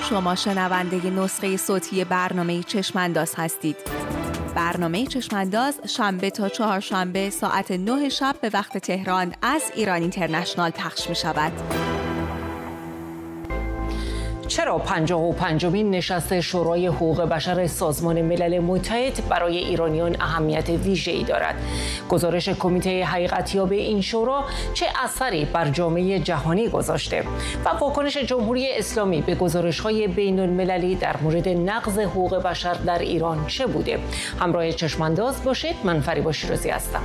شما شنونده نسخه صوتی برنامه چشمانداز هستید. برنامه چشمانداز شنبه تا چهارشنبه ساعت 9 شب به وقت تهران از ایران اینترنشنال پخش می شود. چرا 55مین نشست شورای حقوق بشر سازمان ملل متحد برای ایرانیان اهمیت ویژه‌ای دارد؟ گزارش کمیته حقیقتیاب این شورا چه اثری بر جامعه جهانی گذاشته و واکنش جمهوری اسلامی به گزارش‌های بین‌المللی در مورد نقض حقوق بشر در ایران چه بوده؟ همراه چشمانداز باشید. من فریبا شیرازی هستم.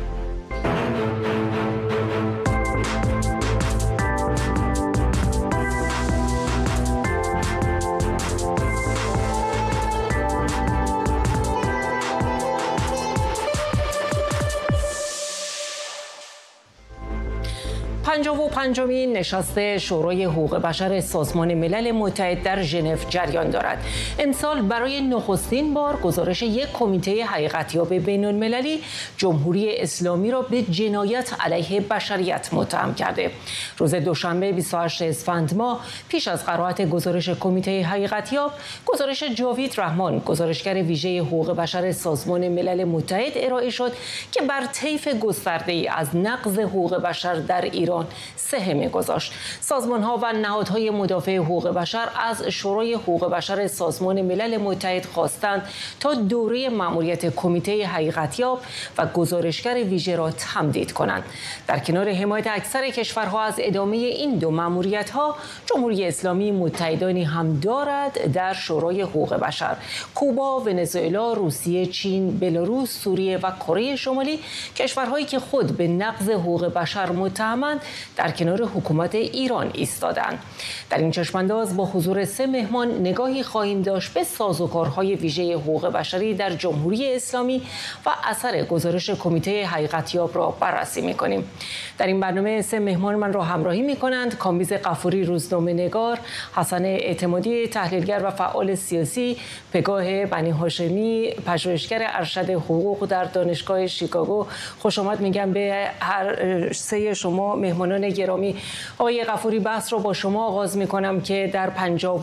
پنجمین نشست شورای حقوق بشر سازمان ملل متحد در ژنو جریان دارد. امسال برای نخستین بار گزارش یک کمیته حقیقتیاب بین‌المللی جمهوری اسلامی را به جنایت علیه بشریت متهم کرده. روز دوشنبه 28 اسفند ماه پیش از قرائت گزارش کمیته حقیقتیاب، گزارش جاوید رحمان، گزارشگر ویژه حقوق بشر سازمان ملل متحد ارائه شد که بر طیف گسترده‌ای از نقض حقوق بشر در ایران سهم گذاشت. سازمان‌ها و نهادهای مدافع حقوق بشر از شورای حقوق بشر سازمان ملل متحد خواستند تا دوره مأموریت کمیته حقیقتیاب و گزارشگر ویژه را تمدید کنند. در کنار حمایت اکثر کشورها از ادامه این دو مأموریت‌ها، جمهوری اسلامی متحدانی هم دارد در شورای حقوق بشر. کوبا، ونزوئلا، روسیه، چین، بلاروس، سوریه و کره شمالی، کشورهایی که خود به نقض حقوق بشر متهمند، در کنار حکومت ایران ایستادند. در این چشمانداز با حضور 3 مهمان نگاهی خواهیم داشت به سازوکارهای ویژه حقوق بشری در جمهوری اسلامی و اثر گزارش کمیته حقیقتیاب را بررسی می‌کنیم. در این برنامه 3 مهمان من را همراهی می‌کنند: کامبیز غفوری، روزنامه‌نگار، حسن اعتمادی، تحلیلگر و فعال سیاسی، پگاه بنی هاشمی، پژوهشگر ارشد حقوق در دانشگاه شیکاگو. خوش آمد میگم به هر 3 شما مهمانان گرامی. آقای غفوری، بحث رو با شما آغاز می‌کنم که در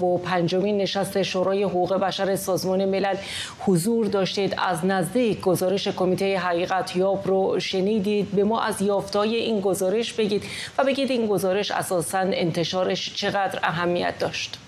55مین نشست شورای حقوق بشر سازمان ملل حضور داشتید، از نزدیک گزارش کمیته حقیقتیاب رو شنیدید. به ما از یافته‌های این گزارش بگید و بگید این گزارش اساساً انتشارش چقدر اهمیت داشت.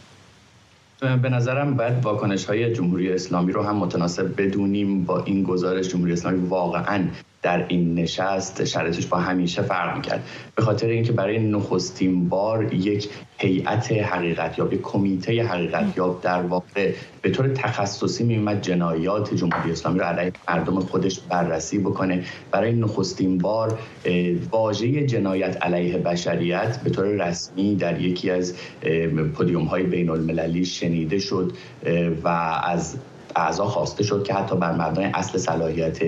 به نظرم باید واکنش‌های جمهوری اسلامی رو هم متناسب بدونیم با این گزارش. جمهوری اسلامی واقعاً در این نشست شرایطش با همیشه فرق می‌کرد، به خاطر اینکه برای نخستین بار یک هیئت حقیقتیاب، یک کمیته حقیقتیاب در واقع به طور تخصصی می‌اومد جنایات جمهوری اسلامی رو علیه مردم خودش بررسی بکنه. برای نخستین بار واژه جنایت علیه بشریت به طور رسمی در یکی از پودیوم‌های بین‌المللی شنیده شد و از اعضا خواسته شد که حتی بر مبنای اصل صلاحیت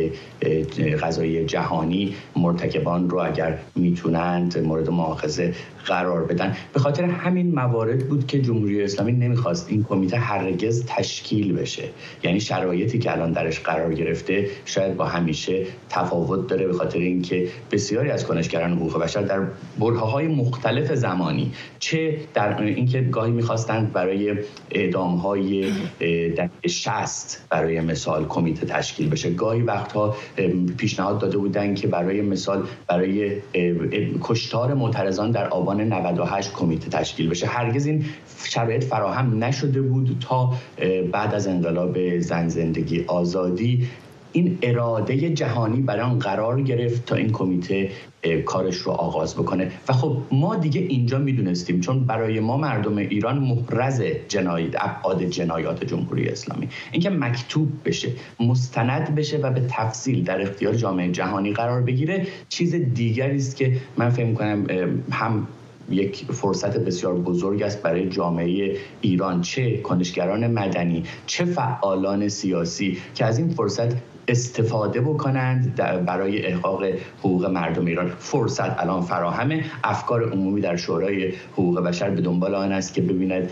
قضایی جهانی مرتکبان رو اگر میتونند مورد مؤاخذه قرار بدن. به خاطر همین موارد بود که جمهوری اسلامی نمیخواست این کمیته هرگز تشکیل بشه. یعنی شرایطی که الان درش قرار گرفته شاید با همیشه تفاوت داره، به خاطر اینکه بسیاری از کنشگران حقوق بشر در برهه‌های مختلف زمانی، چه در اینکه گاهی میخواستند برای اعدام‌های در 60 برای مثال کمیته تشکیل بشه، گاهی وقتها پیشنهاد داده بودند که برای مثال برای کشتار معترضان در آبان 98 کمیته تشکیل بشه. هرگز این شرایط فراهم نشده بود تا بعد از انقلاب زن زندگی آزادی این اراده جهانی برای آن قرار گرفت تا این کمیته کارش رو آغاز بکنه. و خب ما دیگه اینجا میدونستیم، چون برای ما مردم ایران محرز ابعاد جنایات جمهوری اسلامی، اینکه مکتوب بشه، مستند بشه و به تفصیل در اختیار جامعه جهانی قرار بگیره چیز دیگری است که من فکر می‌کنم هم یک فرصت بسیار بزرگ است برای جامعه ایران، چه کنشگران مدنی چه فعالان سیاسی، که از این فرصت استفاده بکنند برای احقاق حقوق مردم ایران. فرصت الان فراهمه. افکار عمومی در شورای حقوق بشر به دنبال آن است که ببیند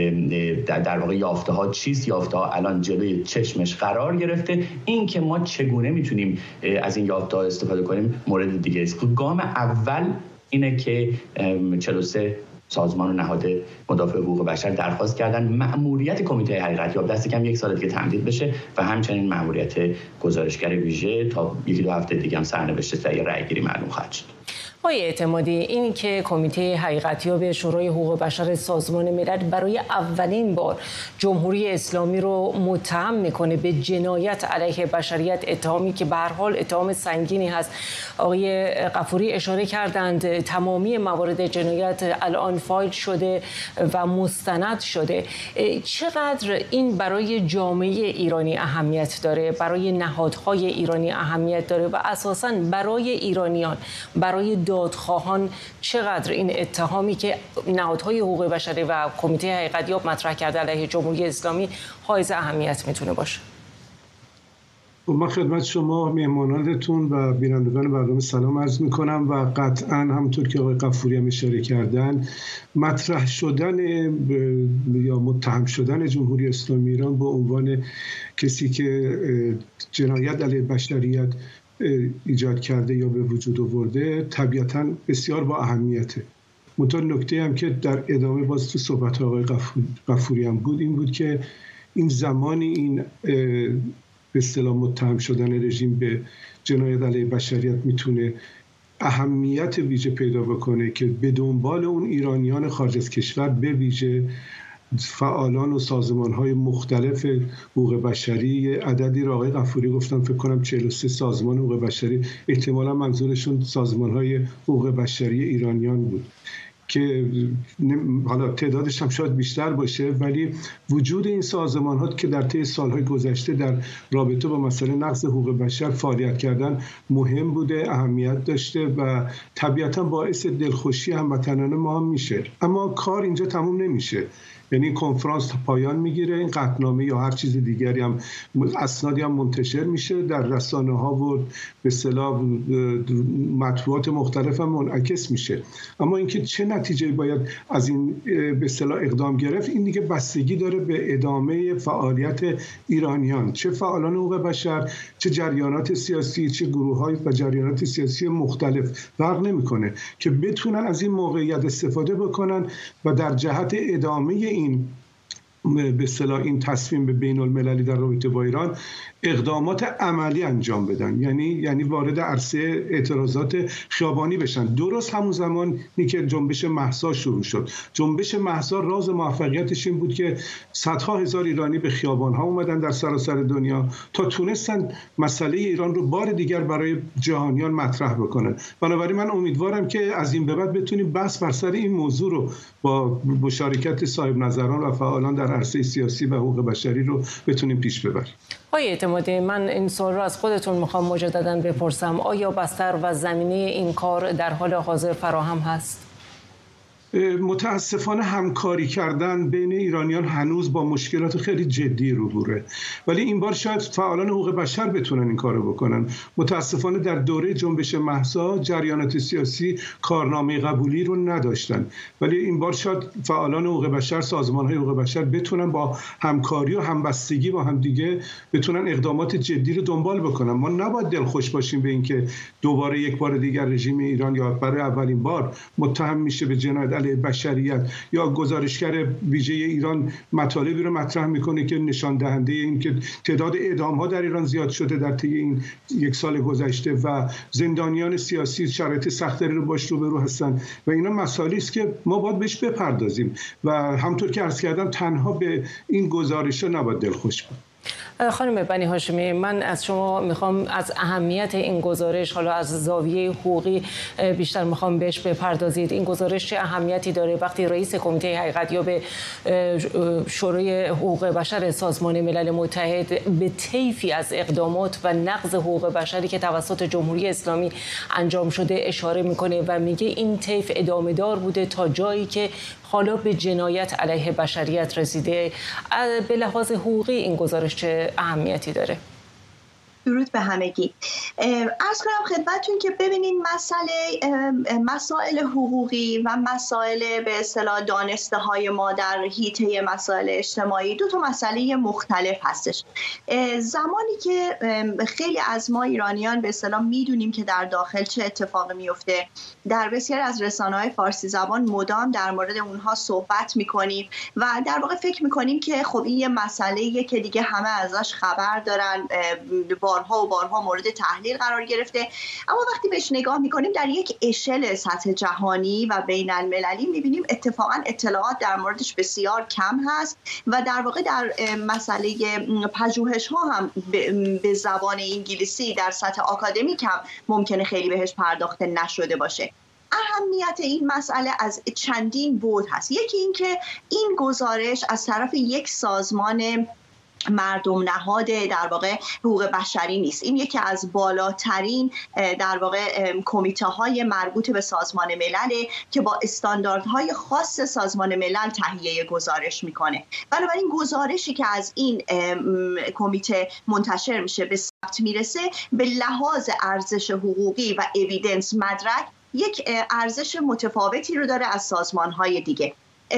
در واقع یافته ها چیست. یافته ها الان جلوی چشمش قرار گرفته. این که ما چگونه میتونیم از این یافته ها استفاده کنیم مورد دیگه است. گام اول اینه که 43 سازمان و نهاد مدافع حقوق بشر درخواست کردن مأموریت کمیته حقیقتیاب دست کم 1 سال دیگه تمدید بشه و همچنین مأموریت گزارشگر ویژه تا 1-2 هفته دیگه هم سرنوشت سری رأی‌گیری معلوم خواهد شد. آقای اعتمادی، این که کمیته حقیقتیاب شورای حقوق بشر سازمان ملل برای اولین بار جمهوری اسلامی رو متهم میکنه به جنایت علیه بشریت، اتهامی که به هر حال اتهام سنگینی هست. آقای غفوری اشاره کردند تمامی موارد جنایت الان فایل شده و مستند شده. چقدر این برای جامعه ایرانی اهمیت داره، برای نهادهای ایرانی اهمیت داره و اساساً برای ایرانیان، برای دادخواهان چقدر این اتهامی که نهادهای حقوق بشری و کمیته حقیقتیاب مطرح کرده علیه جمهوری اسلامی حائز اهمیت میتونه باشه؟ من خدمت شما مهمانانتون و بینندگان برنامه سلام عرض میکنم و قطعا همونطور که آقای غفوری هم اشاره کردن، مطرح شدن یا متهم شدن جمهوری اسلامی ایران به عنوان کسی که جنایت علیه بشریت ایجاد کرده یا به وجود آورده طبیعتاً بسیار با اهمیته. منتها نکته هم که در ادامه باز تو صحبت آقای غفوری هم بود این بود که این زمانی این به اصطلاح متهم شدن رژیم به جنایت علیه بشریت میتونه اهمیت ویژه پیدا بکنه که به دنبال اون ایرانیان خارج از کشور، به ویژه فعالان و سازمان‌های مختلف حقوق بشری، عددی را آقای غفوری گفتن فکر کنم 43 سازمان حقوق بشری، احتمالاً منظورشون سازمان‌های حقوق بشری ایرانیان بود که حالا تعدادش هم شاید بیشتر باشه، ولی وجود این سازمان‌ها که در طی سال‌های گذشته در رابطه با مسئله نقض حقوق بشر فعالیت کردن مهم بوده، اهمیت داشته و طبیعتاً باعث دلخوشی هموطنان ما هم میشه. اما کار اینجا تموم نمیشه، یعنی کنفرانس پایان میگیره، این قطعنامه یا هر چیز دیگری هم اسنادی هم منتشر میشه در رسانه‌ها و به اصطلاح مطبوعات مختلف هم منعکس میشه. اما اینکه چه نتیجه‌ای باید از این به اصطلاح اقدام گرفت، این دیگه بستگی داره به ادامه فعالیت ایرانیان، چه فعالان حقوق بشر، چه جریانات سیاسی، چه گروه‌های و جریانات سیاسی مختلف، فرق نمی‌کنه که بتونن از این موقعیت استفاده بکنن و در جهت ادامه این به اصطلاح این تصمیم به بین المللی در رابطه با ایران اقدامات عملی انجام بدن، یعنی وارد عرصه اعتراضات خیابانی بشن. درست همون زمانی که جنبش مهسا شروع شد، جنبش مهسا راز موفقیتش این بود که صدها هزار ایرانی به خیابان‌ها اومدن در سراسر دنیا تا تونستن مسئله ایران رو بار دیگر برای جهانیان مطرح بکنن. بنابراین من امیدوارم که از این به بعد بتونیم بحث بر سر این موضوع رو با مشارکت صاحب نظران و فعالان در عرصه سیاسی و حقوق بشری رو بتونیم پیش ببریم. آقای اعتمادی، من این سوال رو از خودتون میخوام مجدداً بپرسم، آیا بستر و زمینه این کار در حال حاضر فراهم هست؟ متاسفانه همکاری کردن بین ایرانیان هنوز با مشکلات خیلی جدی روبروه، ولی این بار شاید فعالان حقوق بشر بتونن این کارو بکنن. متاسفانه در دوره جنبش مهسا جریانات سیاسی کارنامه قبولی رو نداشتن، ولی این بار شاید فعالان حقوق بشر، سازمان‌های حقوق بشر بتونن با همکاری و همبستگی با هم دیگه بتونن اقدامات جدی رو دنبال بکنن. ما نباید دلخوش باشیم به اینکه دوباره یک بار دیگر رژیم ایران یا برای اولین بار متهم میشه به جنایت علیه بشریت یا گزارشگر ویژه ایران مطالبی رو مطرح میکنه که نشان دهنده این که تعداد اعدام‌ها در ایران زیاد شده در طی این 1 سال گذشته و زندانیان سیاسی شرایط سخت‌تری رو باش روبرو هستن و اینا مسائلی است که ما باید بهش بپردازیم و همونطور که عرض کردم تنها به این گزارش‌ها نباید دلخوش بود. خانم بنی هاشمی، من از شما میخوام از اهمیت این گزارش، حالا از زاویه حقوقی بیشتر میخوام بهش بپردازید. این گزارش چه اهمیتی داره وقتی رئیس کمیته حقیقتیاب شورای حقوق بشر سازمان ملل متحد به طیفی از اقدامات و نقض حقوق بشری که توسط جمهوری اسلامی انجام شده اشاره میکنه و میگه این طیف ادامه دار بوده تا جایی که حالا به جنایت علیه بشریت رسیده. به لحاظ حقوقی این گزارش چه اهمیتی داره؟ درود به همگی. عرض کنم خدمتتون که ببینید مسائل حقوقی و مسائل به اصطلاح دانسته های ما در حیطه مسائل اجتماعی دو تا مسئله مختلف هستش. زمانی که خیلی از ما ایرانیان به اصطلاح میدونیم که در داخل چه اتفاقی میفته، در بسیار از رسانه‌های فارسی زبان مدام در مورد اونها صحبت میکنیم و در واقع فکر میکنیم که خب این یه مسئله‌ایه که دیگه همه ازش خبر دارن، بارها و بارها مورد تحلیل قرار گرفته. اما وقتی بهش نگاه میکنیم در یک اشل سطح جهانی و بین المللی میبینیم اتفاقا اطلاعات در موردش بسیار کم هست و در واقع در مسئله پژوهش ها هم به زبان انگلیسی در سطح آکادمیک هم ممکنه خیلی بهش پرداخته نشده باشه. اهمیت این مسئله از چندین بعد هست. یکی این که این گزارش از طرف یک سازمان مردم نهاد در واقع حقوق بشری نیست. این یکی از بالاترین در واقع کمیته های مربوط به سازمان ملل که با استانداردهای خاص سازمان ملل تهیه گزارش میکنه. بنابراین گزارشی که از این کمیته منتشر میشه به ثبت میرسه به لحاظ ارزش حقوقی و اویدنس مدرک یک ارزش متفاوتی رو داره از سازمان‌های دیگه.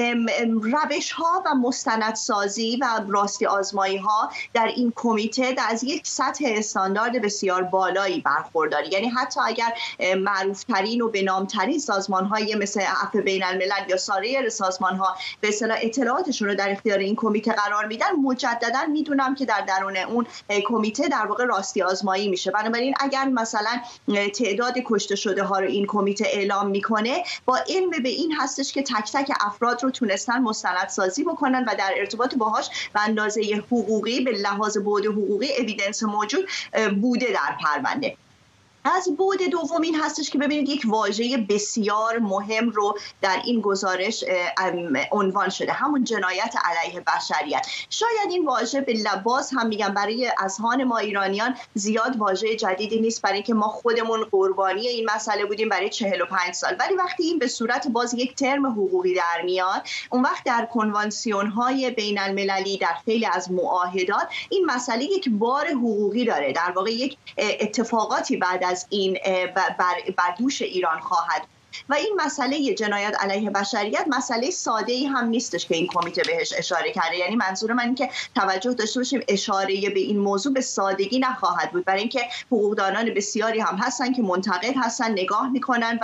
روش ها و مستندسازی و راستی آزمایی ها در این کمیته از یک سطح استاندارد بسیار بالایی برخورداره. یعنی حتی اگر معروف ترین و به نام ترین سازمان های مثل عفو بین الملل یا سایر سازمان ها به اصطلاح اطلاعاتشون رو در اختیار این کمیته قرار میدن، مجددا میدونم که در درون اون کمیته در واقع راستی آزمایی میشه. بنابراین اگر مثلا تعداد کشته شده ها رو این کمیته اعلام میکنه، با علم به این هستش که تک تک افراد رو تونستن مستندسازی بکنن و در ارتباط باهاش به اندازه حقوقی به لحاظ بعد حقوقی اویدنس موجود بوده در پرونده. از بعد دوم این هستش که ببینید یک واژه بسیار مهم رو در این گزارش عنوان شده، همون جنایت علیه بشریت. شاید این واژه به لباس هم میگم برای اذهان ما ایرانیان زیاد واژه جدیدی نیست، برای اینکه ما خودمون قربانی این مسئله بودیم برای 45 سال، ولی وقتی این به صورت باز یک ترم حقوقی در میاد، اون وقت در کنوانسیون‌های بین المللی در خیلی از معاهدات این مسئله یک بار حقوقی داره. در واقع یک اتفاقاتی بعد از این بر دوش ایران خواهد و این مسئله جنایت علیه بشریت مسئله ساده‌ای هم نیستش که این کمیته بهش اشاره کرده. یعنی منظور من این که توجه داشته باشیم اشاره به این موضوع به سادگی نخواهد بود، برای اینکه حقوقدانان بسیاری هم هستن که منتقد هستن، نگاه میکنن و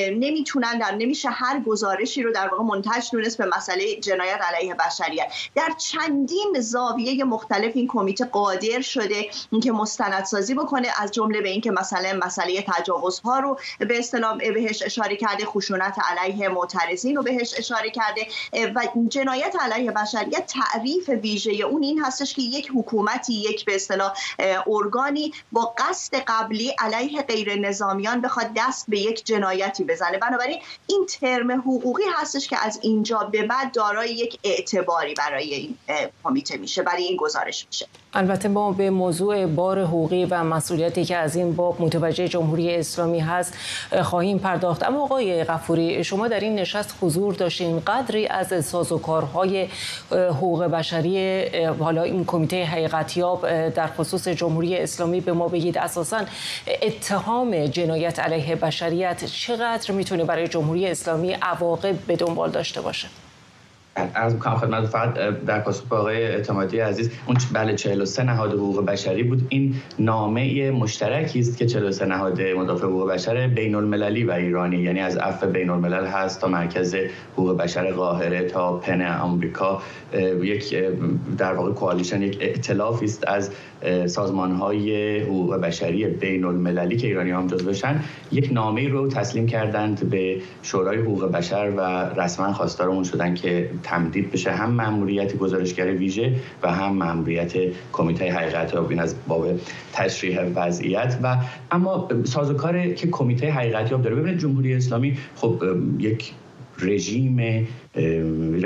نمیشه هر گزارشی رو در واقع منتج دونست به مسئله جنایت علیه بشریت. در چندین زاویه مختلف این کمیته قادر شده اینکه مستندسازی بکنه، از جمله به اینکه مثلا مسئله تجاوزها رو به اصطلاح بهش اشاره کرده، خشونت علیه معترضین رو بهش اشاره کرده و جنایت علیه بشریت تعریف ویژه اون این هستش که یک حکومتی، یک به اصطلاح ارگانی با قصد قبلی علیه غیر نظامیان بخواد دست به یک جنایتی بزنه. بنابراین این ترم حقوقی هستش که از اینجا به بعد دارای یک اعتباری برای این کمیته میشه، برای این گزارش میشه. البته ما به موضوع بار حقوقی و مسئولیتی که از این باب متوجه جمهوری اسلامی هست خواهیم پرداخت. اما آقای غفوری، شما در این نشست حضور داشتین، قدری از سازوکارهای حقوق بشری حالا این کمیته حقیقتیاب در خصوص جمهوری اسلامی به ما بگید. اساساً اتهام جنایت علیه بشریت چقدر میتونه برای جمهوری اسلامی عواقب به دنبال داشته باشه؟ از می‌کنم خدمت فقط در پاسخ به آقای اعتمادی عزیز، اون بله 43 نهاد حقوق بشری بود. این نامه مشترکی است که 43 نهاد مدافع حقوق بشر بین المللی و ایرانی، یعنی از عفو بین الملل هست تا مرکز حقوق بشر قاهره تا پن آمریکا، یک در واقع کوالیشن، یک ائتلافی است از سازمان‌های حقوق بشری بین المللی که ایرانی هم جزوشن. یک نامه رو تسلیم کردند به شورای حقوق بشر و رسما خواستار اون شدن که تمدید بشه هم مأموریت گزارشگر ویژه و هم مأموریت کمیته حقیقتیاب، این از باب تشریح وضعیت. و اما سازوکاری که کمیته حقیقتیاب داره، ببینید جمهوری اسلامی خب یک رژیم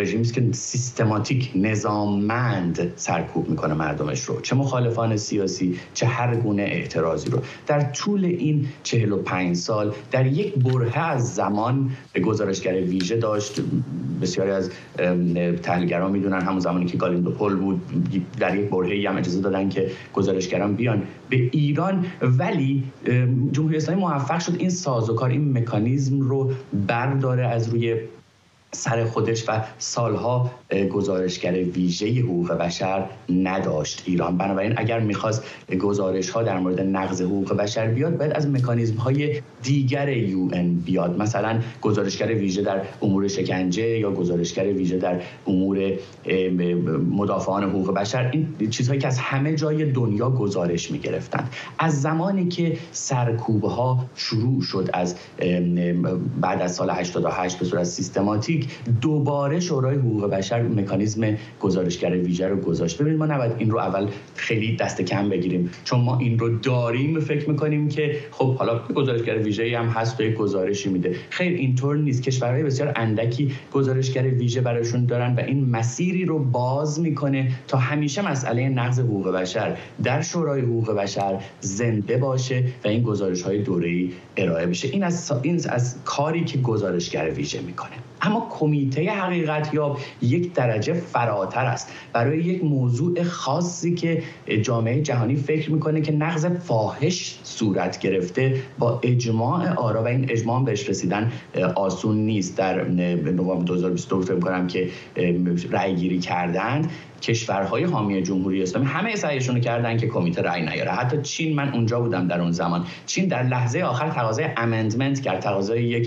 رژیمی است که سیستماتیک نظاممند سرکوب میکنه مردمش رو، چه مخالفان سیاسی چه هر گونه اعتراضی رو. در طول این 45 سال در یک برهه از زمان گزارشگر ویژه داشت. بسیاری از تحلیلگران میدونن همون زمانی که گالیندوپول بود در یک برهه‌ای هم اجازه دادن که گزارشگران بیان به ایران، ولی جمهوری اسلامی موفق شد این سازوکار، این مکانیزم رو برداره از روی سر خودش و سالها گزارشگر ویژه حقوق بشر نداشت ایران. بنابراین اگر میخواست گزارش‌ها در مورد نقض حقوق بشر بیاد، باید از مکانیزم‌های دیگر UN بیاد، مثلا گزارشگر ویژه در امور شکنجه یا گزارشگر ویژه در امور مدافعان حقوق بشر. این چیزهایی که از همه جای دنیا گزارش می‌گرفتند. از زمانی که سرکوب‌ها شروع شد از بعد از سال 88 به صورت سیستماتیک، دوباره شورای حقوق بشر مکانیزم گزارشگر ویژه رو گذاشت. ببینید ما نباید این رو اول خیلی دست کم بگیریم، چون ما این رو داریم فکر میکنیم که خب حالا گزارشگر ویژه‌ای هم هست و یک گزارشی میده. خیر، اینطور نیست. کشورهای بسیار اندکی گزارشگر ویژه براشون دارن و این مسیری رو باز میکنه تا همیشه مسئله نقض حقوق بشر در شورای حقوق بشر زنده باشه و این گزارش‌های دوره‌ای ارائه بشه. این از کاری که گزارشگر ویژه میکنه. اما کمیته حقیقت یاب یک درجه فراتر است. برای یک موضوع خاصی که جامعه جهانی فکر میکنه که نقض فاحش صورت گرفته، با اجماع آرا و این اجماع بهش رسیدن آسون نیست. در نوامبر 2022 فکر میکنم که رأی گیری کردند، کشورهای حامی جمهوری اسلامی همه سعیشون رو کردن که کمیته رأی نیاره. حتی چین، من اونجا بودم در اون زمان، چین در لحظه آخر تقاضای امندمنت کرد، تقاضای یک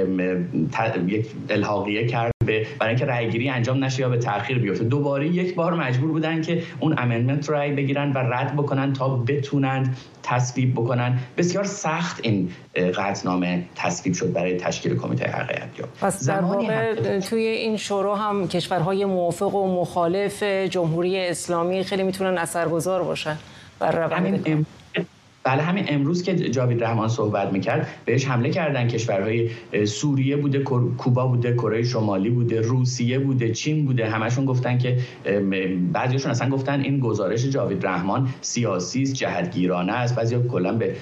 الحاقیه کرد برای اینکه رأی گیری انجام نشه یا به تأخیر بیفته. دوباره یک بار مجبور بودن که اون امندمنت رو رأی بگیرن و رد بکنن تا بتونن تصویب بکنن. بسیار سخت این قطعنامه تصویب شد برای تشکیل کمیته حقیقت یاب. پس در واقع توی این شورا هم کشورهای موافق و مخالف جمهوری اسلامی خیلی میتونن اثرگذار باشن بر روند. بله، همین امروز که جاوید رحمان صحبت میکرد بهش حمله کردن کشورهای سوریه بوده، کوبا بوده، کره شمالی بوده، روسیه بوده، چین بوده. همشون گفتن که بعضیشون اصلا گفتن این گزارش جاوید رحمان سیاسی است، جهتگیرانه است. بعضیا کلا به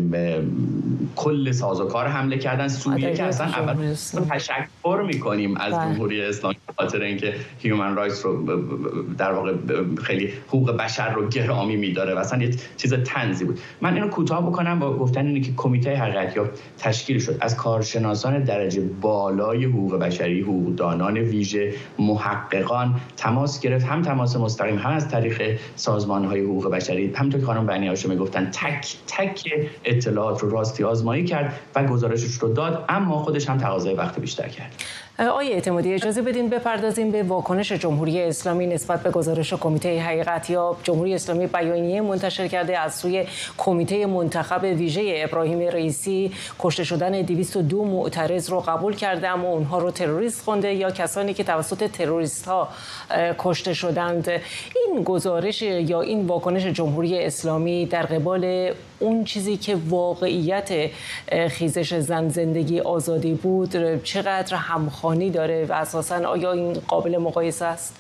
کل سازوکار حمله کردن. سوریه که اصلا اول تشکر میکنیم از جمهوری اسلامی خاطر اینکه هیومن رایتس رو در واقع خیلی حقوق بشر رو گرامی میداره و اصلا یه چیز طنزی بود. من اینو کوتاه بکنم با گفتن اینه که کمیته حقیقت یاب تشکیل شد از کارشناسان درجه بالای حقوق بشری، حقوقدانان ویژه، محققان تماس گرفت، هم تماس مستقیم هم از طریق سازمان‌های حقوق بشری. همونطور که خانم بنی هاشمی گفتن تک تک اطلاعات رو راستی آزمایی کرد و گزارشش رو داد، اما خودش هم تقاضای وقت بیشتر کرد. آقای اعتمادی، اجازه بدین بپردازیم به واکنش جمهوری اسلامی نسبت به گزارش کمیته حقیقت یاب. جمهوری اسلامی بیانیه منتشر کرده از سوی کمیته منتخب ویژه ابراهیم رئیسی کشته شدن 202 معترض رو قبول کرده، اما اونها رو تروریست خونده یا کسانی که توسط تروریست ها کشته شدند. این گزارش یا این واکنش جمهوری اسلامی در قبال اون چیزی که واقعیت خیزش زن، زندگی، آزادی بود چقدر همخوانی داره و اساساً آیا این قابل مقایسه است؟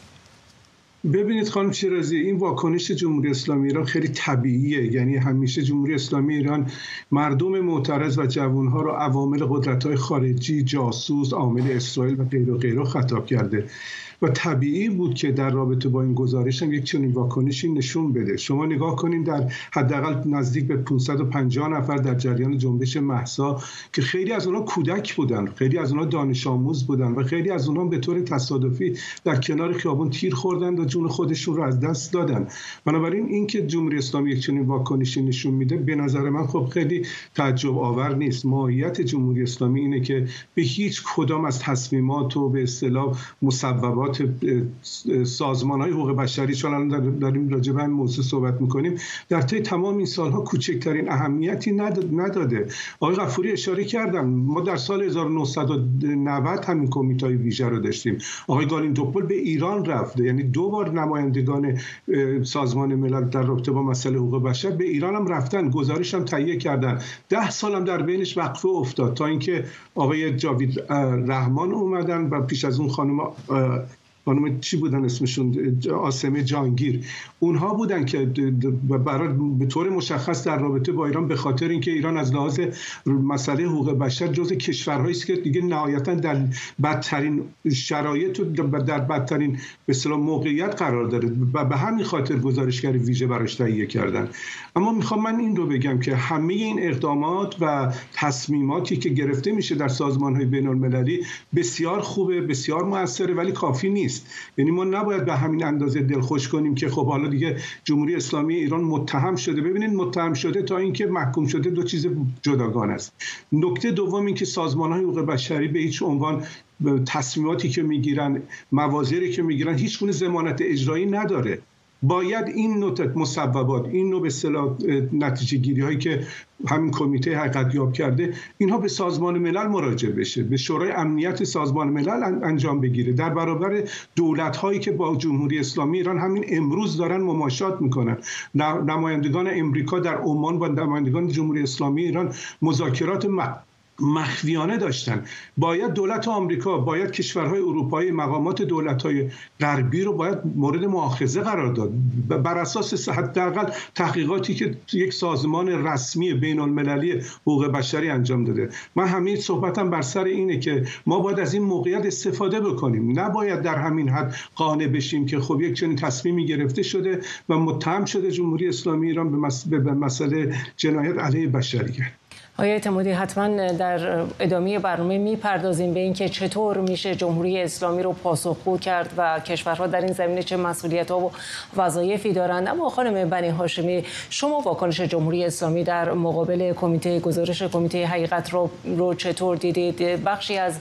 ببینید خانم شیرازی، این واکنش جمهوری اسلامی ایران خیلی طبیعیه. یعنی همیشه جمهوری اسلامی ایران مردم معترض و جوانها رو عوامل قدرت‌های خارجی، جاسوس، عامل اسرائیل و غیره و غیره خطاب کرده و طبیعی بود که در رابطه با این گزارش هم یک چنین واکنشی نشون بده. شما نگاه کنین در حداقل نزدیک به 550 نفر در جریان جنبش مهسا که خیلی از اونها کودک بودن، خیلی از اونها دانش آموز بودن و خیلی از اونها به طور تصادفی در کنار خیابان تیر خوردن و جون خودشون رو از دست دادن. بنابراین این که جمهوری اسلامی یک چنین واکنشی نشون میده به نظر من خب خیلی تعجب آور نیست. ماهیت جمهوری اسلامی اینه که به هیچ کدام از تصمیمات و به اصطلاح مصوبات سازمان‌های حقوق بشری، چون داریم راجع به این موضوع صحبت می‌کنیم، در طی تمام این سالها کوچکترین اهمیتی نداده. آقای غفوری اشاره کردن ما در سال 1990 همین کمیته ویژه رو داشتیم. آقای گالیندوپول به ایران رفت، یعنی 2 بار نمایندگان سازمان ملل در رابطه با مسئله حقوق بشر به ایران هم رفتن، گزارش هم تهیه کردن. 10 سال هم در بینش وقفه افتاد تا اینکه آقای جاوید رحمان اومدن و پیش از اون خانم خانم چی بودن اسمشون، عاصمه جهانگیر، اونها بودن که برای به طور مشخص در رابطه با ایران به خاطر اینکه ایران از لحاظ مسئله حقوق بشر جزء کشورهایی است که دیگه نهایتاً در بدترین شرایط و در بدترین به اصطلاح موقعیت قرار داره و به همین خاطر گزارشگر ویژه براش تهیه کردن. اما میخوام من این رو بگم که همه این اقدامات و تصمیماتی که گرفته میشه در سازمان‌های بین‌المللی بسیار خوبه، بسیار موثره، ولی کافی نیست. یعنی ما نباید به همین اندازه دلخوش کنیم که خب حالا دیگه جمهوری اسلامی ایران متهم شده. ببینید متهم شده تا اینکه محکوم شده دو چیز جداگانه است. نکته دوم این که سازمان‌های حقوق بشری به هیچ عنوان تصمیماتی که میگیرن، مواضعی که میگیرن، هیچ گونه ضمانت اجرایی نداره. باید این نوع مصوبات، این نوع به اصطلاح نتیجه گیری هایی که همین کمیته حقیقت یاب کرده، اینها به سازمان ملل مراجعه بشه، به شورای امنیت سازمان ملل انجام بگیره، در برابر دولت هایی که با جمهوری اسلامی ایران همین امروز دارن مماشات میکنن. نمایندگان امریکا در عمان با نمایندگان جمهوری اسلامی ایران مذاکرات مخفیانه داشتن. باید دولت آمریکا، باید کشورهای اروپایی، مقامات دولت‌های غربی رو باید مورد مؤاخذه قرار داد بر اساس حداقل تحقیقاتی که یک سازمان رسمی بین‌المللی حقوق بشری انجام داده. من همه صحبتم بر سر اینه که ما باید از این موقعیت استفاده بکنیم، نباید در همین حد قانع بشیم که خب یک چنین تصمیمی گرفته شده و متهم شده جمهوری اسلامی ایران به مسئله جنایت علیه بشریت. آقای اعتمادی، حتما در ادامه برنامه میپردازیم به اینکه چطور میشه جمهوری اسلامی رو پاسخگو کرد و کشورها در این زمینه چه مسئولیت‌ها و وظایفی دارند. اما خانم بنی هاشمی، شما واکنش جمهوری اسلامی در مقابل گزارش کمیته حقیقت رو چطور دیدید؟ بخشی از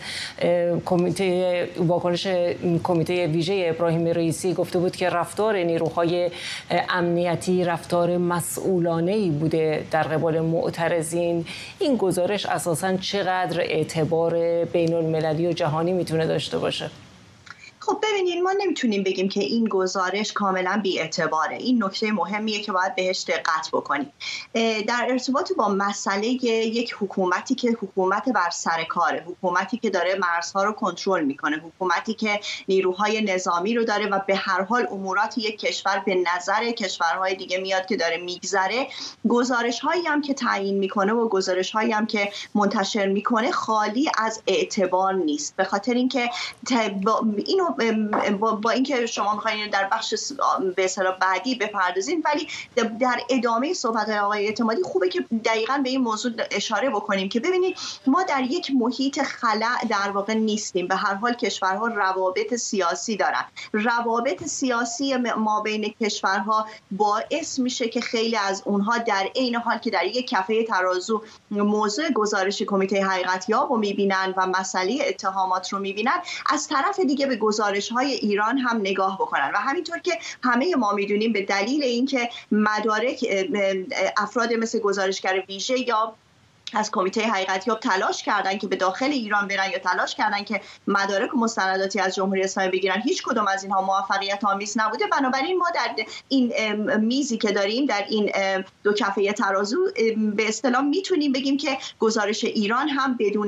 واکنش کمیته ویژه ابراهیم رئیسی گفته بود که رفتار نیروهای امنیتی رفتار مسئولانه‌ای بوده در قبال معترضین. این گزارش اساساً چقدر اعتبار بین المللی و جهانی میتونه داشته باشه؟ خب ببینید، ما نمیتونیم بگیم که این گزارش کاملا بی‌اعتباره. این نکته مهمیه که باید بهش دقت بکنیم. در ارتباط با مسئله یک حکومتی که حکومت بر سر کاره، حکومتی که داره مرزها رو کنترل میکنه، حکومتی که نیروهای نظامی رو داره و به هر حال امورات یک کشور به نظر کشورهای دیگه میاد که داره میگذره، گزارش‌هایی هم که تعیین میکنه و گزارش‌هایی هم که منتشر میکنه خالی از اعتبار نیست. به خاطر اینکه اینو با اینکه شما می‌خواید در بخش به اصطلاح بعدی بپردازین، ولی در ادامه صحبت‌های آقای اعتمادی خوبه که دقیقاً به این موضوع اشاره بکنیم که ببینید ما در یک محیط خلأ در واقع نیستیم. به هر حال کشورها روابط سیاسی دارن. روابط سیاسی ما بین کشورها باعث میشه که خیلی از اونها در عین حال که در یک کفه ترازو موضوع گزارش کمیته حقیقت یاب رو می‌بینن و مسئله اتهامات رو می‌بینن، از طرف دیگه به گزارش‌های ایران هم نگاه بکنن. و همینطور که همه ما می‌دونیم به دلیل اینکه مدارک افراد مثل گزارشگر ویژه یا از کمیته حقیقت یاب تلاش کردن که به داخل ایران برن یا تلاش کردن که مدارک و مستنداتی از جمهوری اسلامی بگیرن، هیچ کدوم از اینها موفقیت آمیز نبوده. بنابراین ما در این میزی که داریم، در این دو کفه ترازو، به اصطلاح میتونیم بگیم که گزارش ایران هم بدون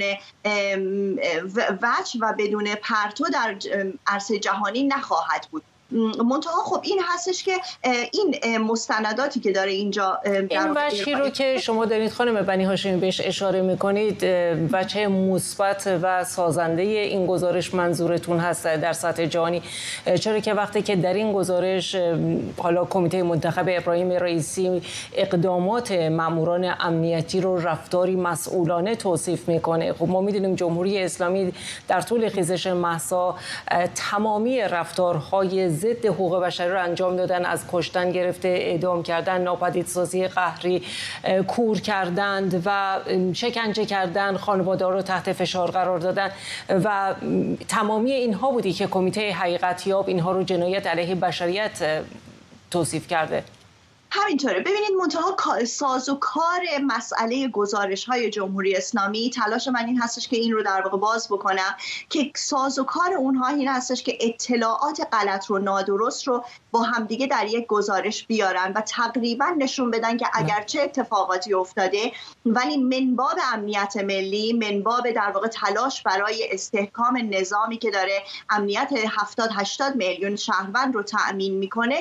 وجه و بدون پرتو در عرصه جهانی نخواهد بود. منتها خب این هستش که این مستنداتی که داره اینجا این وجهی رو که شما دارید خانم بنی هاشمی بهش اشاره میکنید، وجه مثبت و سازنده این گزارش منظورتون هست در سطح جهانی؟ چرا که وقتی که در این گزارش حالا کمیته منتخب ابراهیم رئیسی اقدامات ماموران امنیتی رو رفتاری مسئولانه توصیف میکنه، خب ما میدونیم جمهوری اسلامی در طول خیزش مهسا تمامی رفتارهای ضد حقوق بشری رو انجام دادن، از کشتن گرفته اعدام کردن، ناپدیدسازی قهری، کور کردند و شکنجه کردن، خانواده رو تحت فشار قرار دادن و تمامی اینها بودی که کمیته حقیقت یاب اینها رو جنایت علیه بشریت توصیف کرده. همینطوره. ببینید منتها سازوکار مسئله گزارش‌های جمهوری اسلامی، تلاش من این هستش که این رو در واقع باز بکنم که سازوکار اونها این هستش که اطلاعات غلط رو، نادرست رو با همدیگه در یک گزارش بیارن و تقریبا نشون بدن که اگرچه اتفاقاتی افتاده ولی منباب امنیت ملی، منباب در واقع تلاش برای استحکام نظامی که داره امنیت 70-80 میلیون شهروند رو تأمین میکنه،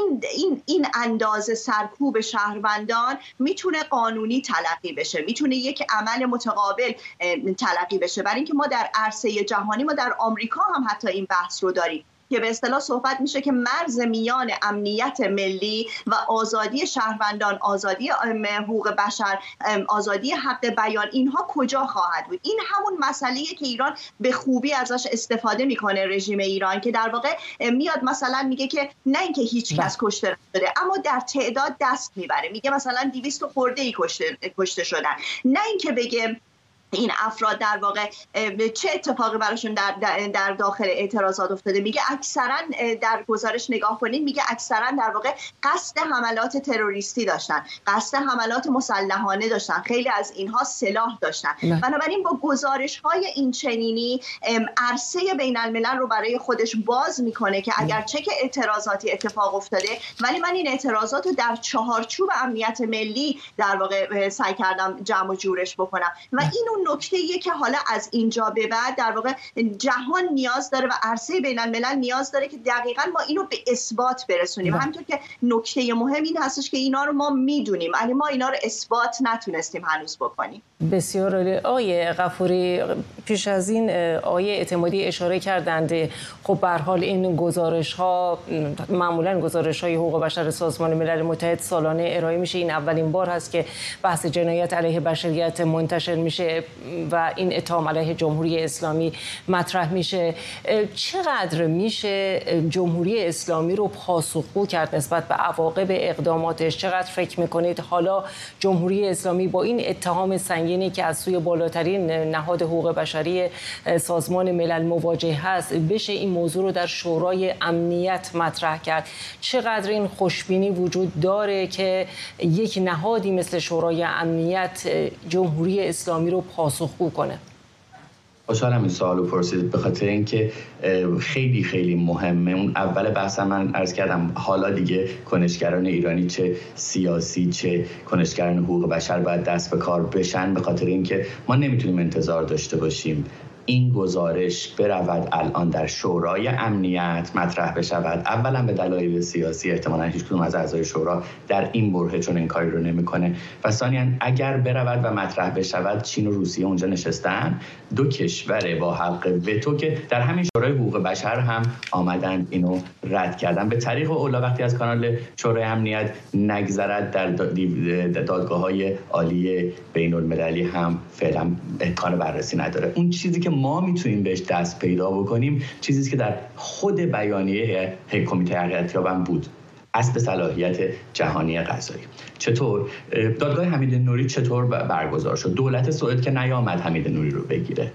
این اندازه سرکوب شهروندان میتونه قانونی تلقی بشه، میتونه یک عمل متقابل تلقی بشه. برای اینکه ما در عرصه جهانی، ما در آمریکا هم حتی این بحث رو داریم که به اصطلاح صحبت میشه که مرز میان امنیت ملی و آزادی شهروندان، آزادی حقوق بشر، آزادی حق بیان، اینها کجا خواهد بود؟ این همون مسئله‌ایه که ایران به خوبی ازش استفاده میکنه، رژیم ایران، که در واقع میاد مثلا میگه که نه اینکه هیچ کس کشته شده، اما در تعداد دست میبره، میگه مثلا 200 خورده ای کشته شدن، نه اینکه بگه این افراد در واقع چه اتفاقی براشون در داخل اعتراضات افتاده. میگه اکثرا در گزارش نگاه کنید، میگه اکثرا در واقع قصد حملات تروریستی داشتن، قصد حملات مسلحانه داشتن، خیلی از اینها سلاح داشتن. بنابراین با گزارش‌های این چنینی عرصه بین الملل رو برای خودش باز میکنه که اگرچه که اعتراضاتی اتفاق افتاده ولی من این اعتراضات رو در چهارچوب امنیت ملی در واقع سعی کردم جمع و جورش بکنم و این اون نکته‌ایه که حالا از اینجا به بعد در واقع جهان نیاز داره و عرصه بین الملل نیاز داره که دقیقاً ما اینو به اثبات برسونیم. همونطور که نکته مهم این هستش که اینا رو ما میدونیم ولی ما اینا رو اثبات نتونستیم هنوز بکنیم. بسیار عالی. آقای غفوری، پیش از این آقای اعتمادی اشاره کردند خب به هر حال این گزارش‌ها معمولاً گزارش‌های حقوق بشر سازمان ملل متحد سالانه ارائه میشه، این اولین بار هست که بحث جنایت علیه بشریت منتشر میشه و این اتهام علیه جمهوری اسلامی مطرح میشه. چقدر میشه جمهوری اسلامی رو پاسخگو کرد نسبت به عواقب اقداماتش؟ چقدر فکر میکنید حالا جمهوری اسلامی با این اتهام سنگینی که از سوی بالاترین نهاد حقوق بشری سازمان ملل مواجه هست بشه این موضوع رو در شورای امنیت مطرح کرد؟ چقدر این خوشبینی وجود داره که یک نهادی مثل شورای امنیت جمهوری اسلامی رو پاسخگو کنه؟ خوشحالم این سوالو پرسید، به خاطر اینکه خیلی خیلی مهمه. اون اول بحث من عرض کردم حالا دیگه کنشگران ایرانی چه سیاسی چه کنشگران حقوق بشر باید دست به کار بشن، به خاطر اینکه ما نمیتونیم انتظار داشته باشیم این گزارش برود الان در شورای امنیت مطرح بشود. اولا به دلایل سیاسی احتمالاً هیچ کدوم از اعضای شورا در این برهه چون این کاری رو نمیکنه و ثانیاً اگر برود و مطرح بشود چین و روسیه اونجا نشستن، دو کشور با حق وتو که در همین شورای حقوق بشر هم آمدن اینو رد کردن. به طریق اولا وقتی از کانال شورای امنیت نگذرد در دادگاه‌های عالی بین‌المللی هم فعلا امکان بررسی نداره. اون چیزی که ما میتونیم بهش دست پیدا بکنیم چیزی که در خود بیانیه کمیته حقیقتیاب هم بود، اصل صلاحیت جهانی قضایی. چطور دادگاه حمید نوری چطور برگزار شد؟ دولت سوئد که نیامد حمید نوری رو بگیره،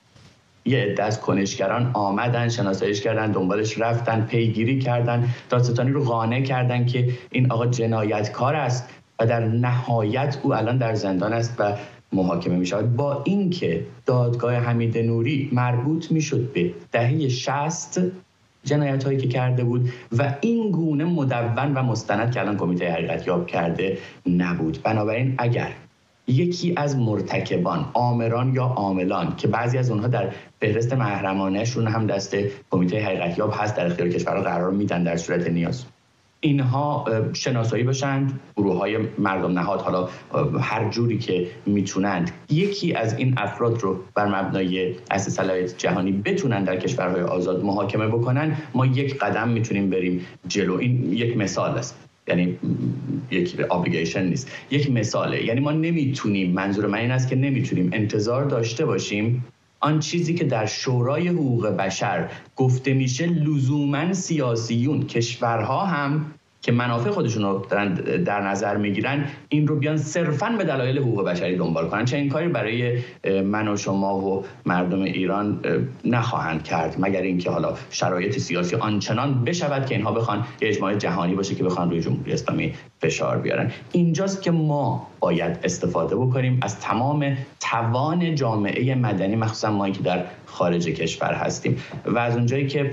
یه عده از کنشگران آمدن، شناساییش کردن، دنبالش رفتن، پیگیری کردن، دادستانی رو قانع کردن که این آقا جنایتکار است و در نهایت او الان در زندان است و محاکمه می شود. با اینکه دادگاه حمید نوری مربوط می شد به دهه 60 جنایت هایی که کرده بود و این گونه مدون و مستند که الان کمیته حقیقتیاب کرده نبود. بنابراین اگر یکی از مرتکبان، آمران یا عاملان که بعضی از اونها در فهرست محرمانه‌شون هم دست کمیته حقیقتیاب هست در اختیار کشورها قرار میدن در صورت نیاز، اینها شناسایی بشند، گروه‌های مردم نهاد حالا هر جوری که میتونند یکی از این افراد رو بر مبنای اصل صلاحیت جهانی بتونن در کشورهای آزاد محاکمه بکنن، ما یک قدم میتونیم بریم جلو. این یک مثال است، یعنی یک ابلیگیشن نیست، یک مثاله. یعنی ما نمیتونیم، منظور من این است که نمیتونیم انتظار داشته باشیم آن چیزی که در شورای حقوق بشر گفته میشه لزوماً سیاسیون، کشورها هم که منافع خودشون رو در نظر میگیرن این رو بیان صرفاً به دلایل حقوق بشری دنبال کنن. چه این کاری برای من و شما و مردم ایران نخواهند کرد، مگر اینکه حالا شرایط سیاسی آنچنان بشود که اینها بخوان یه اجماع جهانی باشه که بخوان روی جمهوری اسلامی فشار بیارن. اینجاست که ما باید استفاده بکنیم از تمام توان جامعه مدنی، مخصوصا ما که در خارج کشور هستیم، و از اونجایی که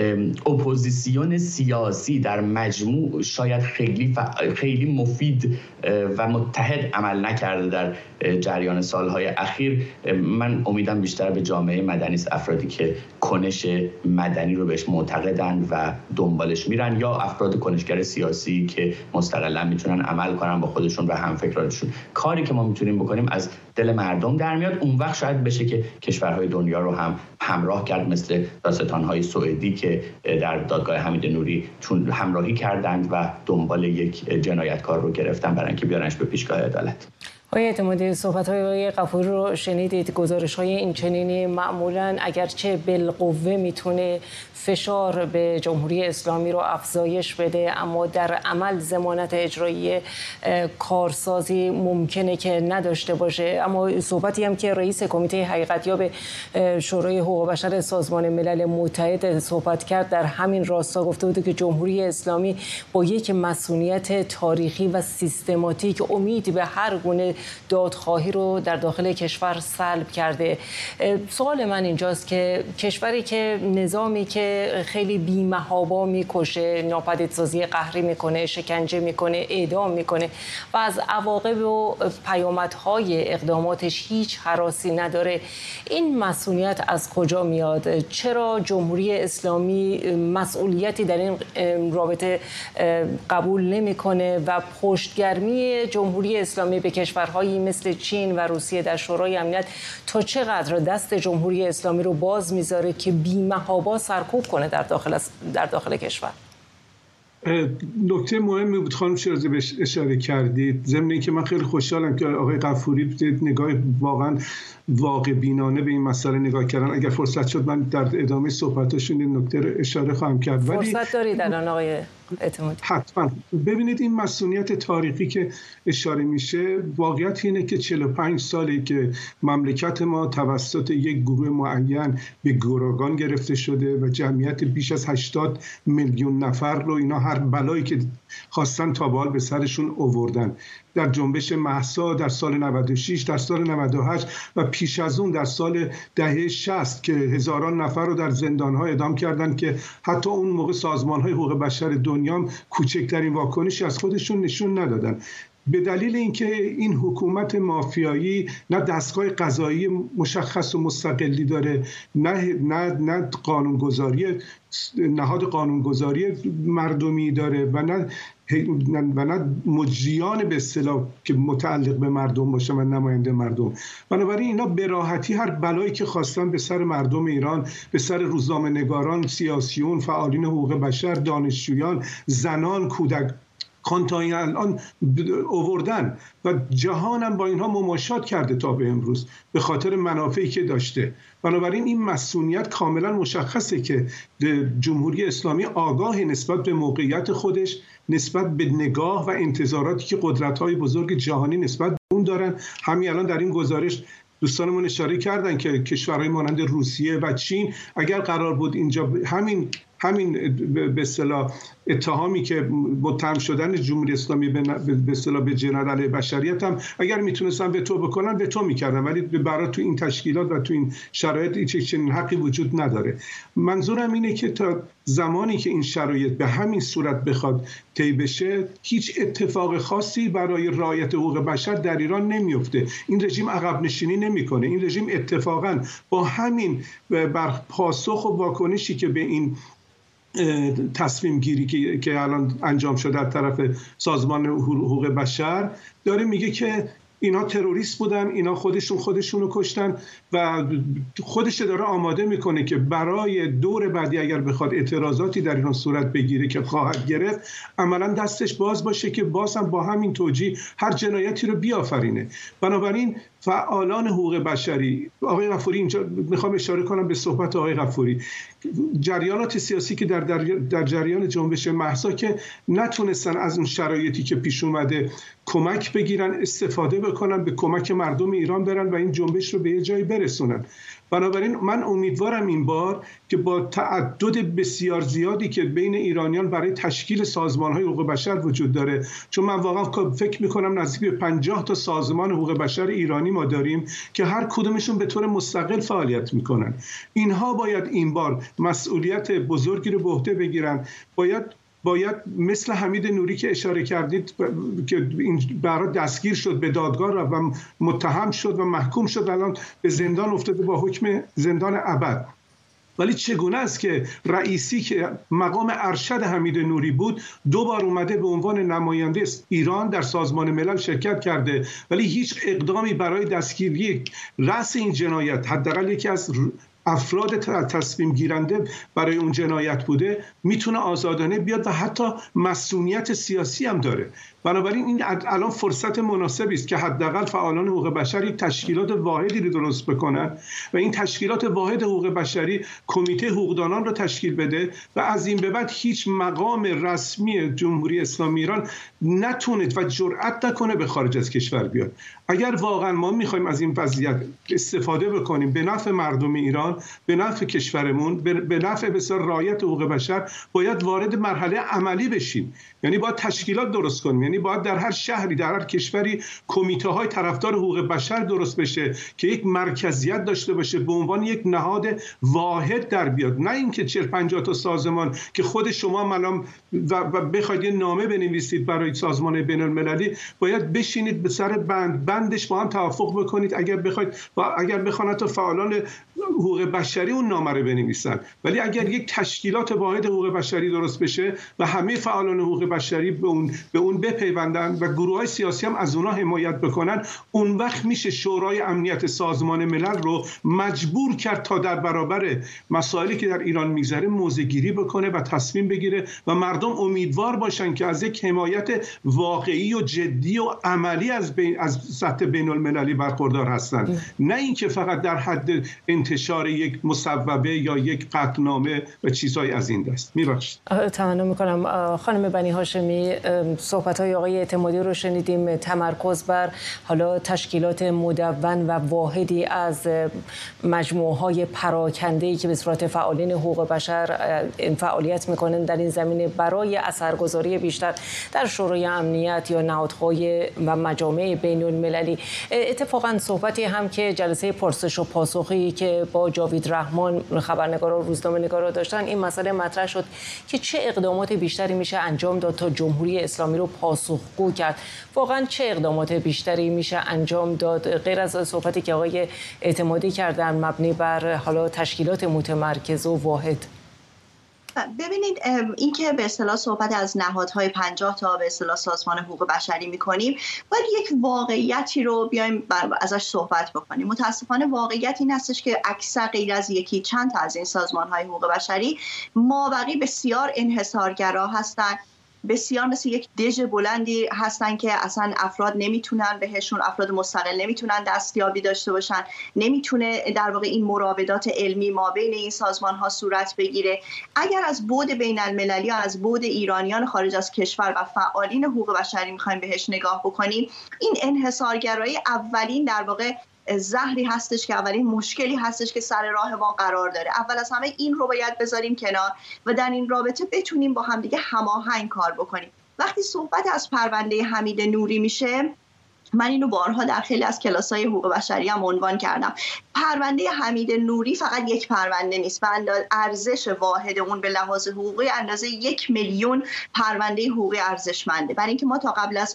اپوزیسیون سیاسی در مجموع شاید خیلی مفید و متحد عمل نکرده در جریان سالهای اخیر، من امیدم بیشتر به جامعه مدنی است، افرادی که کنش مدنی رو بهش معتقدن و دنبالش میرن، یا افراد کنشگر سیاسی که مستقلا میتونن عمل کنن با خودشون و همفکرانشون. کاری که ما میتونیم بکنیم از دل مردم در میاد. اون وقت شاید بشه که کشورهای دنیا رو هم همراه کرد، مثل دادستان‌های سوئدی که در دادگاه حمید نوری چون همراهی کردند و دنبال یک جنایتکار رو گرفتن برای اینکه بیارنش به پیشگاه عدالت. آقای اعتمادی، صحبت‌های آقای غفوری رو شنیدید. گزارش‌های این چنینی معمولاً اگرچه بالقوه میتونه فشار به جمهوری اسلامی رو افزایش بده، اما در عمل ضمانت اجرایی کارسازی ممکنه که نداشته باشه. اما صحبتی هم که رئیس کمیته حقیقتیاب شورای حقوق بشر سازمان ملل متحد صحبت کرد در همین راستا، گفته بود که جمهوری اسلامی با یک مسئولیت تاریخی و سیستماتیک امید به هر گونه دادخواهی رو در داخل کشور سلب کرده. سوال من اینجاست که کشوری که نظامی که خیلی بی‌محابا میکشه، ناپدیدسازی قهری میکنه، شکنجه میکنه، اعدام میکنه و از عواقب و پیامدهای اقداماتش هیچ هراسی نداره، این مسئولیت از کجا میاد؟ چرا جمهوری اسلامی مسئولیتی در این رابطه قبول نمیکنه و پشتگرمی جمهوری اسلامی به کشورهایی مثل چین و روسیه در شورای امنیت تا چقدر دست جمهوری اسلامی رو باز میذاره که بی‌محابا سرکوب کنه در داخل کشور؟ نکته مهمی بود خانم شیرازی بهش اشاره کردید، ضمن اینکه من خیلی خوشحالم که آقای غفوری نگاه واقعا واقع بینانه به این مسئله نگاه کردن. اگر فرصت شد من در ادامه صحبتاشون این نکته رو اشاره خواهم کرد. فرصت دارید الان آقای اعتمادی؟ حتما. ببینید این مسئولیت تاریخی که اشاره میشه، واقعیت اینه که 45 سالی که مملکت ما توسط یک گروه معین به گروگان گرفته شده و جمعیت بیش از 80 میلیون نفر رو اینا هر بلایی که خواستن تا به حال به سرشون آوردن. در جنبش مهسا در سال 96، در سال 98 و پیش از اون در سال دهه 60 که هزاران نفر رو در زندان‌ها اعدام کردن که حتی اون موقع سازمان‌های حقوق بشر دنیا هم کوچکترین واکنشی از خودشون نشون ندادن. به دلیل اینکه این حکومت مافیایی نه دستگاه قضایی مشخص و مستقلی داره، نه قانونگذاری، نهاد قانونگذاری مردمی داره و نه مجریان به اصطلاح که متعلق به مردم باشه و نماینده مردم. بنابراین اینا به راحتی هر بلایی که خواستن به سر مردم ایران، به سر روزنامه‌نگاران، سیاسیون، فعالین حقوق بشر، دانشجویان، زنان، کودک کانتایی الان آوردن و جهان هم با اینها مماشات کرده تا به امروز به خاطر منافعی که داشته. بنابراین این مسئولیت کاملا مشخصه که جمهوری اسلامی آگاه نسبت به موقعیت خودش، نسبت به نگاه و انتظاراتی که قدرت‌های بزرگ جهانی نسبت به اون دارن. همین الان در این گزارش دوستانمون اشاره کردن که کشورهای مانند روسیه و چین اگر قرار بود اینجا همین به اصطلاح اتهامی که متهم شدن جمهوری اسلامی به اصطلاح به جنایت علیه بشریت هم اگر میتونستن وتو بکنن وتو میکردن، ولی برای تو این تشکیلات و تو این شرایط هیچ چنین حقی وجود نداره. منظورم اینه که تا زمانی که این شرایط به همین صورت بخواد طی بشه، هیچ اتفاق خاصی برای رعایت حقوق بشر در ایران نمیفته. این رژیم عقب نشینی نمیکنه. این رژیم اتفاقا با همین بر پاسخ و واکنشی که به این تصمیم گیری که الان انجام شده از طرف سازمان حقوق بشر داره میگه که اینا تروریست بودن، اینا خودشونو کشتن و خودش داره آماده میکنه که برای دور بعدی اگر بخواد اعتراضاتی در ایران صورت بگیره که خواهد گرفت، عملا دستش باز باشه که باز هم با همین توجیه هر جنایتی رو بیافرینه. بنابراین فعالان حقوق بشری، آقای غفوری، اینجا میخوام اشاره کنم به صحبت آقای غفوری، جریانات سیاسی که در جریان جنبش مهسا که نتونستن از اون شرایطی که پیش اومده کمک بگیرن، استفاده بکنن، به کمک مردم ایران برن و این جنبش رو به یه جایی برسونن. بنابراین من امیدوارم این بار که با تعدد بسیار زیادی که بین ایرانیان برای تشکیل سازمان‌های حقوق بشر وجود داره، چون من واقعا فکر می‌کنم نزدیک به 50 تا سازمان حقوق بشر ایرانی ما داریم که هر کدومشون به طور مستقل فعالیت می‌کنن. اینها باید این بار مسئولیت بزرگی رو به عهده بگیرن. باید مثل حمید نوری که اشاره کردید که این برای دستگیر شد، به دادگاه رفت و متهم شد و محکوم شد، الان به زندان افتاده با حکم زندان ابد. ولی چگونه است که رئیسی که مقام ارشد حمید نوری بود 2 بار اومده به عنوان نماینده ایران در سازمان ملل شرکت کرده ولی هیچ اقدامی برای دستگیری رأس این جنایت، حداقل یکی از افراد تصمیم گیرنده برای اون جنایت بوده، میتونه آزادانه بیاد و حتی مسئولیت سیاسی هم داره. بنابراین این الان فرصت مناسبی است که حداقل فعالان حقوق بشر یک تشکیلات واحدی رو درست بکنن و این تشکیلات واحد حقوق بشری کمیته حقوقدانان رو تشکیل بده و از این به بعد هیچ مقام رسمی جمهوری اسلامی ایران نتونه و جرئت نکنه به خارج از کشور بیاد. اگر واقعا ما میخوایم از این وضعیت استفاده بکنیم به نفع مردم ایران، به نفع کشورمون، به نفع بسیار رعایت حقوق بشر، باید وارد مرحله عملی بشیم. یعنی باید تشکیلات درست کنیم، یعنی باید در هر شهری، در هر کشوری کمیته های طرفدار حقوق بشر درست بشه که یک مرکزیت داشته باشه، به عنوان یک نهاد واحد در بیاد. نه اینکه 40-50 تا سازمان که خود شما الان و بخواید یه نامه بنویسید برای سازمان بین المللی، باید بشینید به سر بندش با هم توافق بکنید. اگر بخواید تا فعالان حقوق بشری اون نامه رو بنویسن، ولی اگر یک تشکیلات واحد حقوق بشری درست بشه و همه فعالان حقوق بشری به اون بپیوندن و گروه‌های سیاسی هم از اونها حمایت بکنن، اون وقت میشه شورای امنیت سازمان ملل رو مجبور کرد تا در برابر مسائلی که در ایران میگذره موضع‌گیری بکنه و تصمیم بگیره و مردم امیدوار باشن که از یک حمایت واقعی و جدی و عملی از سطح بین‌المللی برخوردار هستن، نه اینکه فقط در حد انتشار یک مصوبه یا یک قطعنامه و چیزهای از این دست. میبخشید. تمنا میکنم. خانم بنی هاشمی، صحبت‌های آقای اعتمادی رو شنیدیم، تمرکز بر حالا تشکیلات مدون و واحدی از مجموعه‌های پراکنده‌ای که به صورت فعالین حقوق بشر فعالیت میکنن در این زمینه برای اثرگذاری بیشتر در شورای امنیت یا نهادهای و مجامع بین‌المللی. اتفاقا صحبتی هم که جلسه پرسش و پاسخی که با جاوید رحمان خبرنگار و روزنامه‌نگارا داشتن، این مسئله مطرح شد که چه اقدامات بیشتری میشه انجام داد تا جمهوری اسلامی رو پاسخگو کرد. واقعا چه اقدامات بیشتری میشه انجام داد غیر از صحبتی که آقای اعتمادی کردن مبنی بر حالا تشکیلات متمرکز و واحد؟ ببینید، این که به اصطلاح صحبت از نهادهای 50 تا به اصطلاح سازمان حقوق بشری میکنیم، باید یک واقعیتی رو بیایم ازش صحبت بکنیم. متاسفانه واقعیت این هستش که اکثر غیر از یکی چند تا از این سازمانهای حقوق بشری مابقی بسیار انحصارگرا هستند، بسیار مثل یک دژ بلندی هستن که اصلا افراد نمیتونن بهشون، افراد مستقل نمیتونن دستیابی داشته باشن، نمیتونه در واقع این مراودات علمی ما بین این سازمان ها صورت بگیره. اگر از بعد بین المللی یا از بعد ایرانیان خارج از کشور و فعالین حقوق بشری میخوایم بهش نگاه بکنیم، این انحصارگرایی اولین در واقع زهری هستش که اولین مشکلی هستش که سر راه ما قرار داره. اول از همه این رو باید بذاریم کنار و در این رابطه بتونیم با همدیگه هماهنگ کار بکنیم. وقتی صحبت از پرونده حمید نوری میشه، من اینو بارها در خیلی از کلاس‌های حقوق بشری هم عنوان کردم، پرونده حمید نوری فقط یک پرونده نیست و ارزش واحد اون به لحاظ حقوقی اندازه 1 میلیون پرونده حقوقی ارزشمنده. برای اینکه ما تا قبل از اون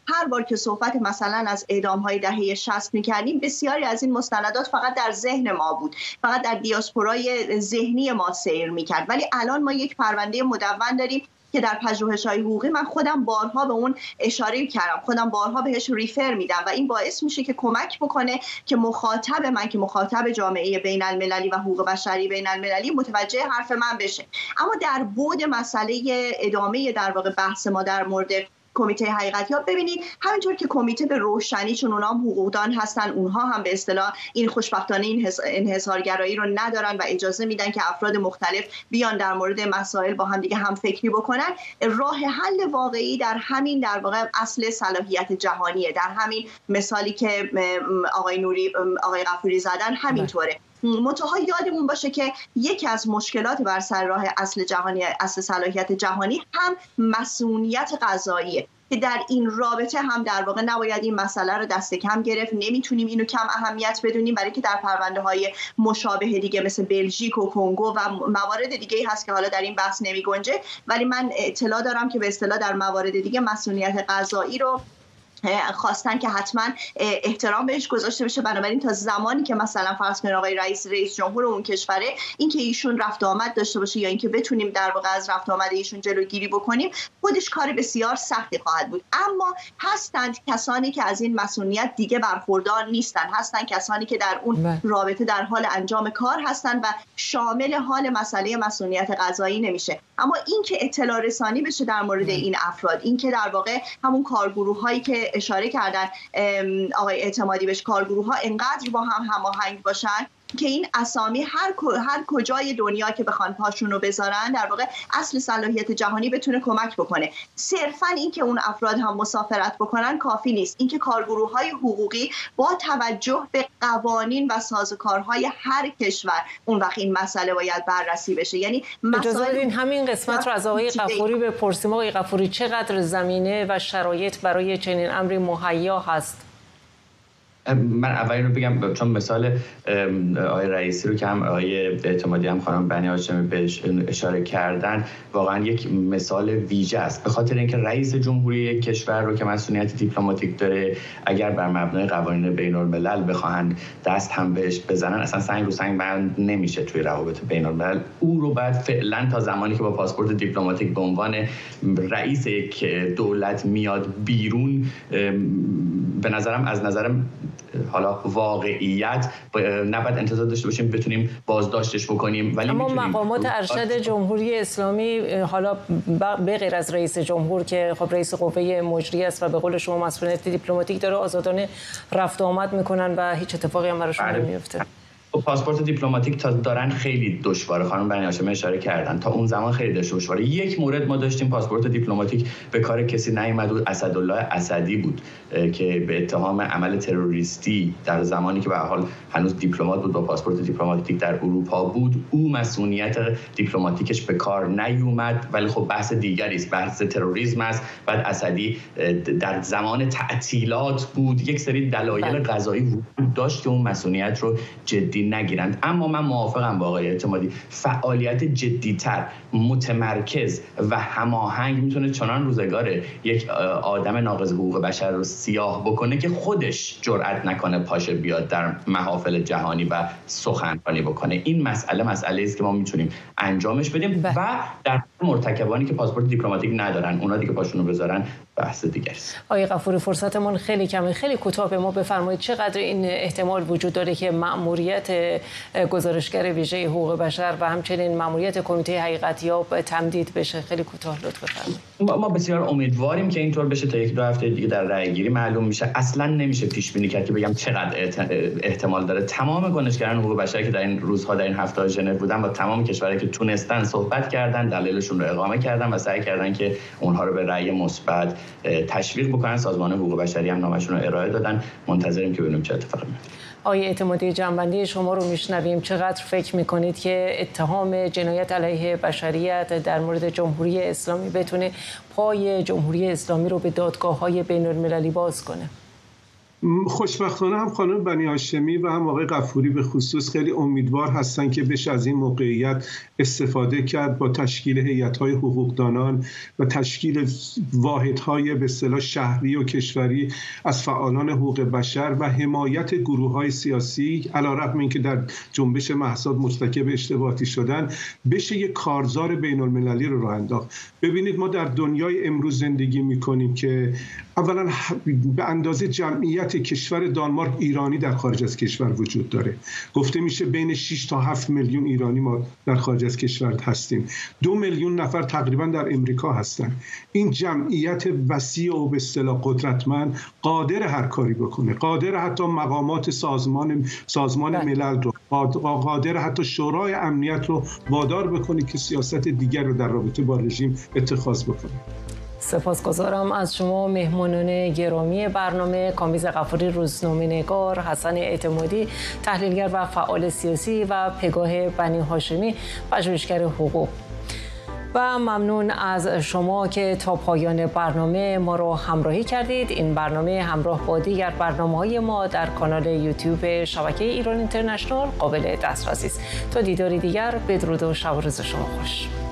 هر بار که صحبت مثلا از اعدام‌های دهه 60 می‌کردیم، بسیاری از این مستندات فقط در ذهن ما بود، فقط در دیاسپورای ذهنی ما سیر می‌کرد. ولی الان ما یک پرونده مدون داریم که در پژوهش‌های حقوقی من خودم بارها به اون اشاره کردم، خودم بارها بهش ریفر میدم و این باعث میشه که کمک بکنه که مخاطب من، که مخاطب جامعه بین المللی و حقوق بشری بین المللی متوجه حرف من بشه. اما در بعد مسئله ادامه در واقع بحث ما در مورد کمیته حقیقتیاب، ببینید همینطور که کمیته به روشنی، چون اونها هم حقوقدان هستن، اونها هم به اصطلاح این خوشبختانه این انحصارگرایی رو ندارن و اجازه میدن که افراد مختلف بیان در مورد مسائل با هم دیگه هم فکری بکنن. راه حل واقعی در همین در واقع اصل صلاحیت جهانیه، در همین مثالی که آقای نوری، آقای غفوری زدن همینطوره. منتها یادمون باشه که یکی از مشکلات بر سر راه اصل صلاحیت جهانی هم مسئولیت قضاییه که در این رابطه هم در واقع نباید این مسئله رو دست کم گرفت. نمیتونیم اینو کم اهمیت بدونیم، برای که در پرونده های مشابه دیگه مثل بلژیک و کنگو و موارد دیگه هست که حالا در این بحث نمی گنجه، ولی من اطلاع دارم که به اصطلاح در موارد دیگه مسئولیت قضایی رو خواستن که حتما احترام بهش گذاشته بشه. بنابراین تا زمانی که مثلا فرض کنید آقای رئیس جمهور اون کشوره، اینکه ایشون رفت آمد داشته باشه یا اینکه بتونیم در واقع از رفت آمد ایشون جلوگیری بکنیم، خودش کار بسیار سختی خواهد بود. اما هستند کسانی که از این مسئولیت دیگه برخوردار نیستن، هستند کسانی که در اون رابطه در حال انجام کار هستند و شامل حال مسئله مسئولیت قضایی نمیشه. اما اینکه اطلاع رسانی بشه در مورد این افراد، اینکه در واقع همون کارگروه‌هایی که اشاره کردن آقای اعتمادی بهش، کارگروه ها انقدر با هم هماهنگ باشن که این اسامی هر کجای دنیا که بخوان پاشون رو بذارن در واقع اصل صلاحیت جهانی بتونه کمک بکنه. صرفا این که اون افراد هم مسافرت بکنن کافی نیست. این که کارگروه‌های حقوقی با توجه به قوانین و سازوکارهای هر کشور اون وقت این مسئله باید بررسی بشه. یعنی اجازه بدین همین قسمت رو از آقای غفوری بپرسیم. آقای غفوری، چقدر زمینه و شرایط برای چنین امری مهیا هست؟ من اول رو بگم، چون مثال آقای رئیسی رو که هم آقای اعتمادی هم خانم بنی هاشمی بهش اشاره کردن، واقعا یک مثال ویژه است، به خاطر اینکه رئیس جمهوری یک کشور رو که مسئولیت دیپلماتیک داره، اگر بر مبنای قوانین بین‌الملل بخواهند دست هم بهش بزنن، اصلا سنگ رو سنگ بند نمیشه توی روابط بین‌الملل. او رو بعد فعلا تا زمانی که با پاسپورت دیپلماتیک به عنوان رئیس یک دولت میاد بیرون، به نظرم از نظرم حالا واقعیت نباید انتظار داشته باشیم بتونیم بازداشتش بکنیم. ولی اما مقامات ارشد جمهوری اسلامی، حالا به غیر از رئیس جمهور که خب رئیس قوه مجریه است و به قول شما مسئولیت دیپلماتیک داره، آزادانه رفت و آمد میکنن و هیچ اتفاقی هم براشون نمیفته. پاسپورت دیپلماتیک تا دارن خیلی دشواره، خانم بنی هاشمی اشاره کردن، تا اون زمان خیلی دشواره. یک مورد ما داشتیم پاسپورت دیپلماتیک به کار کسی نیامد و اسدالله اسدی بود که به اتهام عمل تروریستی در زمانی که به هر حال هنوز دیپلمات بود، با پاسپورت دیپلماتیک در اروپا بود، او مسئولیت دیپلماتیکش به کار نیومد. ولی خب بحث دیگری است، بحث تروریسم است. بعد اسدی در زمان تعطیلات بود، یک سری دلایل قضایی وجود داشت که اون مسئولیت رو جدی نگیرند. اما من موافقم با آقای اعتمادی، فعالیت جدی‌تر، متمرکز و هماهنگ میتونه چنان روزگار یک آدم ناقض حقوق بشر رو سیاه بکنه که خودش جرئت نکنه پاشه بیاد در محافل جهانی و سخنرانی بکنه. این مسئله است که ما میتونیم انجامش بدیم و در مرتکبانی که پاسپورت دیپلماتیک ندارن، اونا دیگه پاشونو بذارن، بحث دیگه است. آقای غفوری، فرصتمون خیلی کمه، خیلی کوتاه به ما بفرمایید چقدر این احتمال وجود داره که مأموریت گزارشگر ویژه حقوق بشر و همچنین مأموریت کمیته حقیقتیاب تمدید بشه؟ خیلی کوتاه لطف بفرمایید. ما بسیار امیدواریم که اینطور بشه. تا 1-2 هفته دیگه در رأی‌گیری معلوم میشه. اصلا نمیشه پیش بینی کرد که بگم چقدر احتمال داره. تمام کنشگران حقوق بشر که در این روزها در این هفته ژنو بودن با تمام کشورهایی که تونستن صحبت کردن، دلایلشون رو اقامه کردن و سعی کردن که اونها رو به رأی مثبت تشویق بکنن. سازمان حقوق بشری هم نامشون رو ارائه دادن. منتظریم که ببینیم چه اتفاقی میفته. آقای اعتمادی، جنبندی شما رو میشنویم. چقدر فکر میکنید که اتهام جنایت علیه بشریت در مورد جمهوری اسلامی بتونه پای جمهوری اسلامی رو به دادگاه‌های بین‌المللی باز کنه؟ خوشبختانه هم خانم بنی هاشمی و هم آقای غفوری به خصوص خیلی امیدوار هستن که بشه از این موقعیت استفاده کرد با تشکیل هیئت‌های حقوقدانان و تشکیل واحدهای به اصطلاح شهری و کشوری از فعالان حقوق بشر و حمایت گروه‌های سیاسی علیرغم اینکه در جنبش مهسا مرتکب اشتباهاتی شدن بشه یک کارزار بین‌المللی رو راه انداخت. ببینید ما در دنیای امروز زندگی می‌کنیم که اولا به اندازه جمعیت کشور دانمارک ایرانی در خارج از کشور وجود داره. گفته میشه بین 6 تا 7 میلیون ایرانی ما در خارج از کشور هستیم. 2 میلیون نفر تقریبا در امریکا هستن. این جمعیت وسیع و به اصطلاح قدرتمند قادر هر کاری بکنه، قادر حتی مقامات سازمان ملل رو، قادر حتی شورای امنیت رو وادار بکنه که سیاست دیگر رو در رابطه با رژیم اتخاذ بکنه. سپاسگزارم از شما مهمانان گرامی برنامه، کامیز غفوری روزنامه‌نگار، حسن اعتمادی تحلیلگر و فعال سیاسی و پگاه بنی هاشمی پژوهشگر حقوق. و ممنون از شما که تا پایان برنامه ما رو همراهی کردید. این برنامه همراه با دیگر برنامه‌های ما در کانال یوتیوب شبکه ایران اینترنشنال قابل دسترسی است. تا دیداری دیگر، بدرود و شب و روز شما خوش.